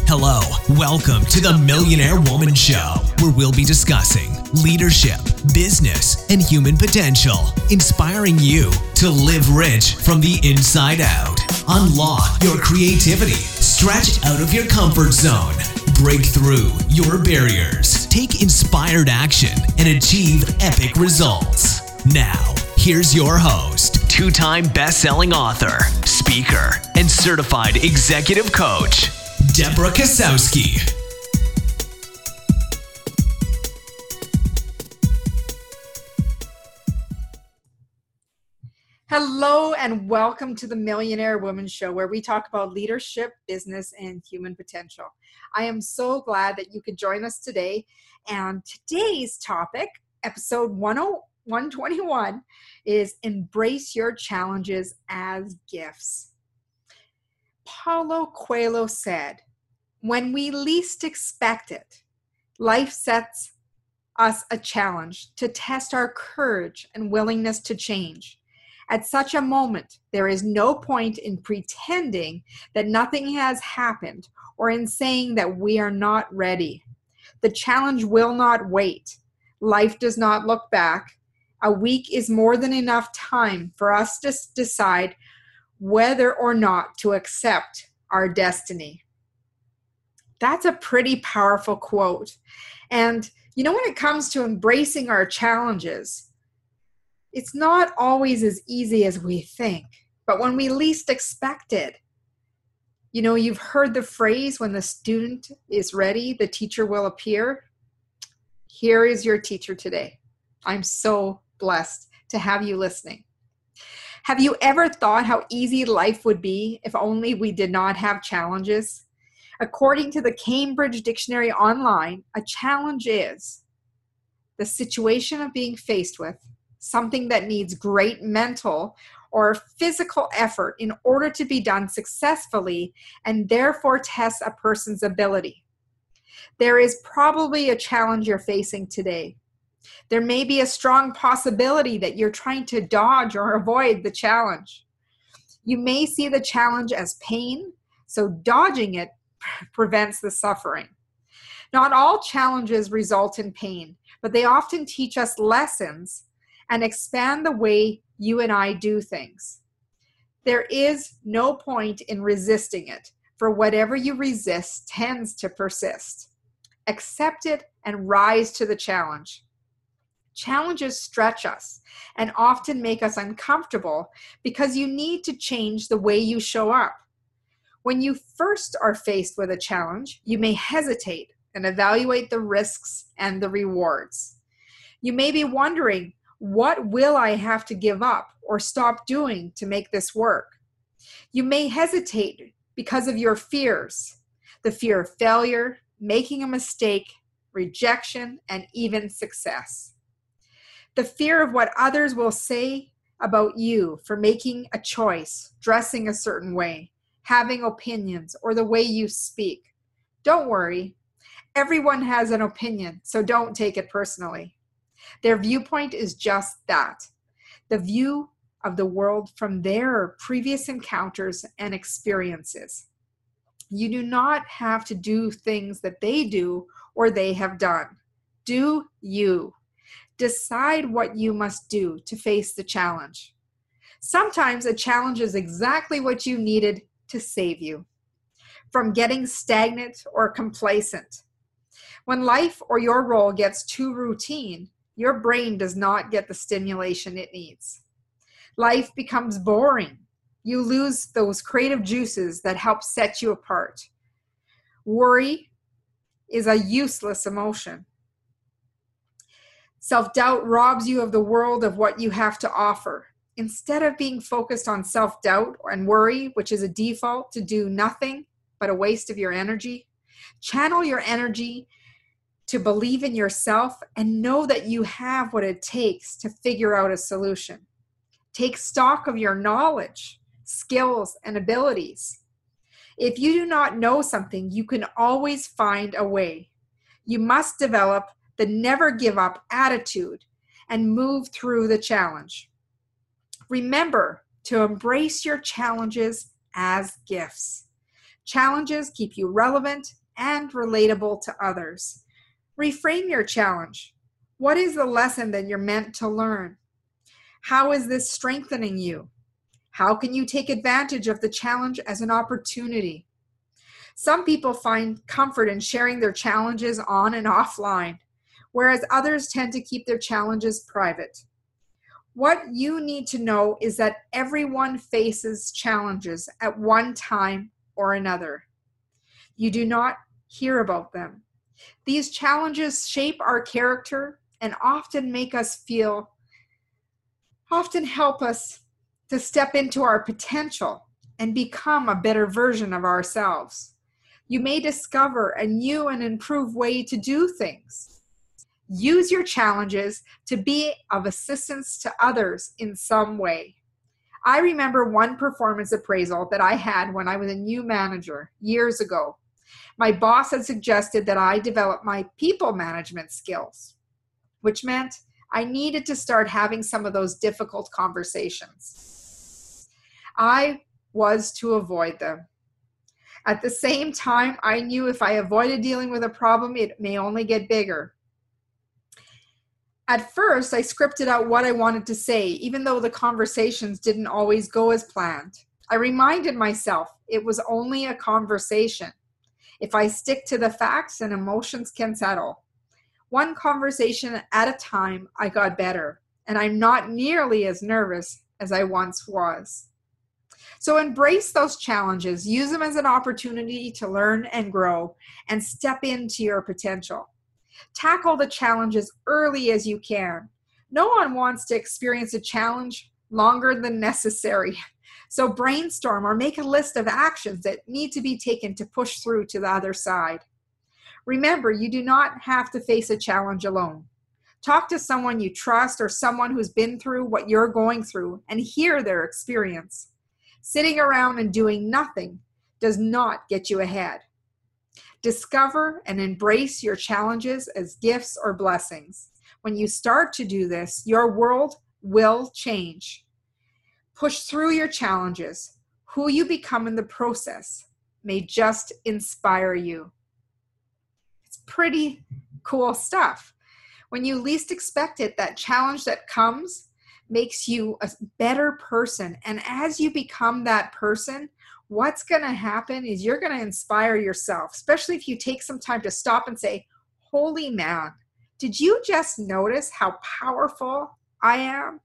Hello, welcome to the Millionaire Woman Show, where we'll be discussing leadership, business, and human potential, inspiring you to live rich from the inside out. Unlock your creativity, stretch out of your comfort zone, break through your barriers, take inspired action, and achieve epic results. Now, here's your host, two-time best-selling author, speaker, and certified executive coach, Deborah Kasowski. Hello and welcome to the Millionaire Woman Show, where we talk about leadership, business, and human potential. I am so glad that you could join us today. And today's topic, episode 121, is Embrace Your Challenges as Gifts. Paulo Coelho said, "When we least expect it, life sets us a challenge to test our courage and willingness to change. At such a moment, there is no point in pretending that nothing has happened or in saying that we are not ready. The challenge will not wait. Life does not look back. A week is more than enough time for us to decide whether or not to accept our destiny." That's a pretty powerful quote. And you know, when it comes to embracing our challenges, it's not always as easy as we think. But when we least expect it, you know, you've heard the phrase, when the student is ready, the teacher will appear. Here is your teacher today. I'm so blessed to have you listening. Have you ever thought how easy life would be if only we did not have challenges? According to the Cambridge Dictionary Online, a challenge is the situation of being faced with something that needs great mental or physical effort in order to be done successfully and therefore tests a person's ability. There is probably a challenge you're facing today. There may be a strong possibility that you're trying to dodge or avoid the challenge. You may see the challenge as pain, so dodging it prevents the suffering. Not all challenges result in pain, but they often teach us lessons and expand the way you and I do things. There is no point in resisting it, for whatever you resist tends to persist. Accept it and rise to the challenge. Challenges stretch us and often make us uncomfortable because you need to change the way you show up. When you first are faced with a challenge, you may hesitate and evaluate the risks and the rewards. You may be wondering, what will I have to give up or stop doing to make this work? You may hesitate because of your fears, the fear of failure, making a mistake, rejection, and even success. The fear of what others will say about you for making a choice, dressing a certain way, having opinions, or the way you speak. Don't worry. Everyone has an opinion, so don't take it personally. Their viewpoint is just that, the view of the world from their previous encounters and experiences. You do not have to do things that they do or they have done. Do you. Decide what you must do to face the challenge. Sometimes a challenge is exactly what you needed to save you from getting stagnant or complacent. When life or your role gets too routine, your brain does not get the stimulation it needs. Life becomes boring. You lose those creative juices that help set you apart. Worry is a useless emotion. Self-doubt robs you of the world of what you have to offer. Instead of being focused on self-doubt and worry, which is a default to do nothing but a waste of your energy, channel your energy to believe in yourself and know that you have what it takes to figure out a solution. Take stock of your knowledge, skills, and abilities. If you do not know something, you can always find a way. You must develop the never give up attitude and move through the challenge. Remember to embrace your challenges as gifts. Challenges keep you relevant and relatable to others. Reframe your challenge. What is the lesson that you're meant to learn? How is this strengthening you? How can you take advantage of the challenge as an opportunity? Some people find comfort in sharing their challenges on and offline, whereas others tend to keep their challenges private. What you need to know is that everyone faces challenges at one time or another. You do not hear about them. These challenges shape our character and often help us to step into our potential and become a better version of ourselves. You may discover a new and improved way to do things. Use your challenges to be of assistance to others in some way. I remember one performance appraisal that I had when I was a new manager years ago. My boss had suggested that I develop my people management skills, which meant I needed to start having some of those difficult conversations. I was to avoid them. At the same time, I knew if I avoided dealing with a problem, it may only get bigger. At first, I scripted out what I wanted to say, even though the conversations didn't always go as planned. I reminded myself it was only a conversation. If I stick to the facts, and emotions can settle. One conversation at a time, I got better, and I'm not nearly as nervous as I once was. So embrace those challenges, use them as an opportunity to learn and grow, and step into your potential. Tackle the challenges early as you can. No one wants to experience a challenge longer than necessary. So brainstorm or make a list of actions that need to be taken to push through to the other side. Remember, you do not have to face a challenge alone. Talk to someone you trust or someone who's been through what you're going through and hear their experience. Sitting around and doing nothing does not get you ahead. Discover and embrace your challenges as gifts or blessings. When you start to do this, your world will change. Push through your challenges. Who you become in the process may just inspire you. It's pretty cool stuff. When you least expect it, that challenge that comes makes you a better person. And as you become that person, what's going to happen is you're going to inspire yourself, especially if you take some time to stop and say, holy man, did you just notice how powerful I am?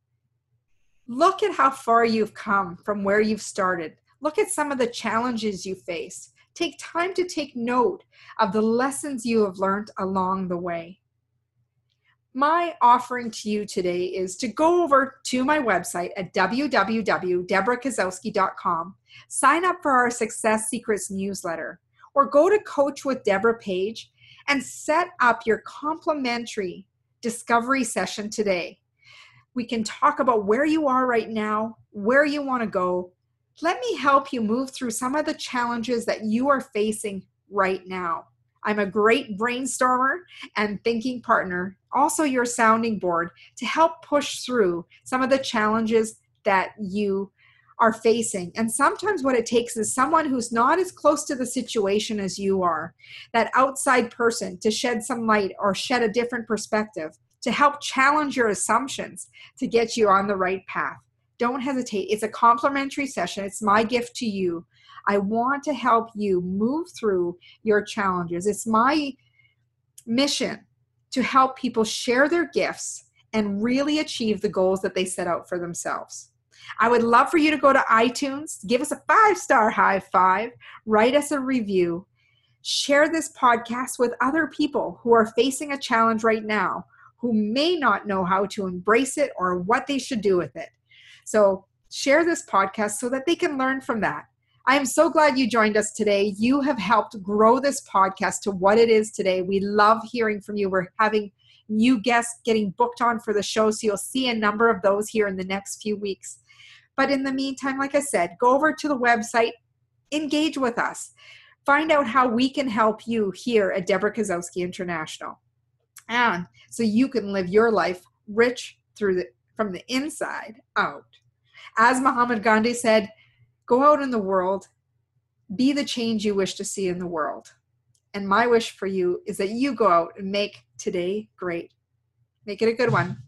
Look at how far you've come from where you've started. Look at some of the challenges you face. Take time to take note of the lessons you have learned along the way. My offering to you today is to go over to my website at www.deborahkozowski.com, sign up for our Success Secrets newsletter, or go to Coach with Deborah page and set up your complimentary discovery session today. We can talk about where you are right now, where you want to go. Let me help you move through some of the challenges that you are facing right now. I'm a great brainstormer and thinking partner, also your sounding board, to help push through some of the challenges that you are facing. And sometimes what it takes is someone who's not as close to the situation as you are, that outside person to shed some light or shed a different perspective, to help challenge your assumptions to get you on the right path. Don't hesitate. It's a complimentary session. It's my gift to you. I want to help you move through your challenges. It's my mission to help people share their gifts and really achieve the goals that they set out for themselves. I would love for you to go to iTunes, give us a 5-star high five, write us a review, share this podcast with other people who are facing a challenge right now, who may not know how to embrace it or what they should do with it. So share this podcast so that they can learn from that. I am so glad you joined us today. You have helped grow this podcast to what it is today. We love hearing from you. We're having new guests getting booked on for the show, so you'll see a number of those here in the next few weeks. But in the meantime, like I said, go over to the website, engage with us, find out how we can help you here at Deborah Kozowski International. And so you can live your life rich from the inside out. As Muhammad Gandhi said, go out in the world, be the change you wish to see in the world. And my wish for you is that you go out and make today great. Make it a good one.